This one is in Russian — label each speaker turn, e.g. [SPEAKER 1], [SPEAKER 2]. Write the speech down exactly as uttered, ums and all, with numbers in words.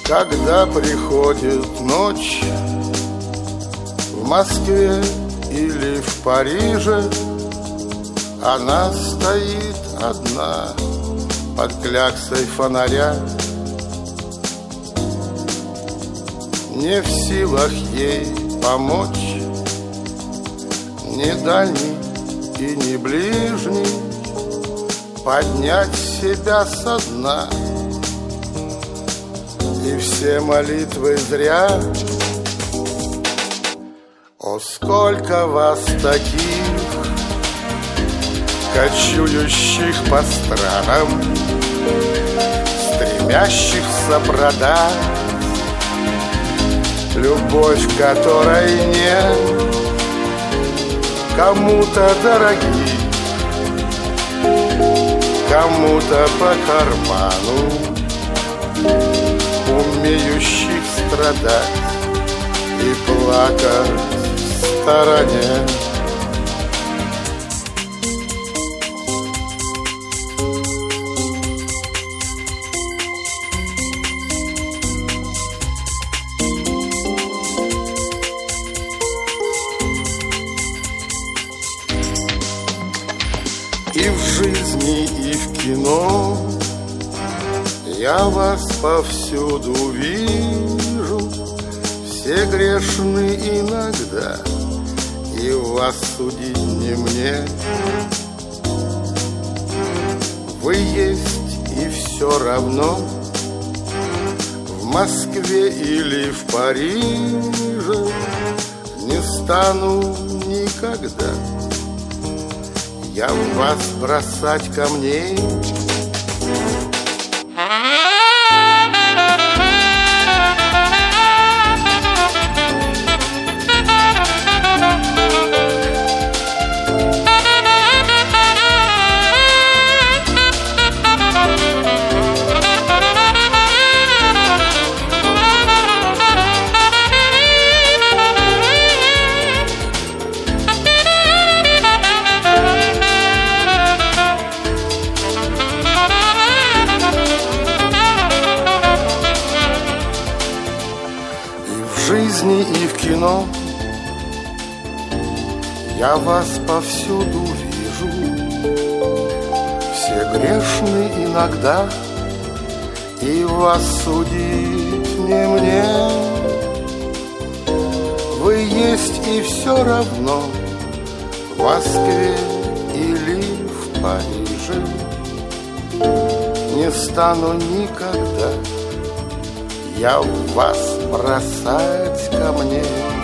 [SPEAKER 1] Когда приходит ночь в Москве или в Париже, она стоит одна под кляксой фонаря. Не в силах ей помочь ни дальний и ни ближний поднять себя со дна. И все молитвы зря. О, сколько вас таких, кочующих по странам, стремящихся продать любовь, которой нет. Кому-то дороги, кому-то по карману, умеющих страдать и плакать в стороне. И в жизни, и в кино я вас повсюду вижу. Все грешны иногда, и вас судить не мне. Вы есть и все равно в Москве или в Париже. Не стану никогда я в вас бросать камней. В жизни и в кино я вас повсюду вижу. Все грешны иногда, и вас судить не мне. Вы есть и все равно в Москве или в Париже. Не стану никогда я в вас бросать камней.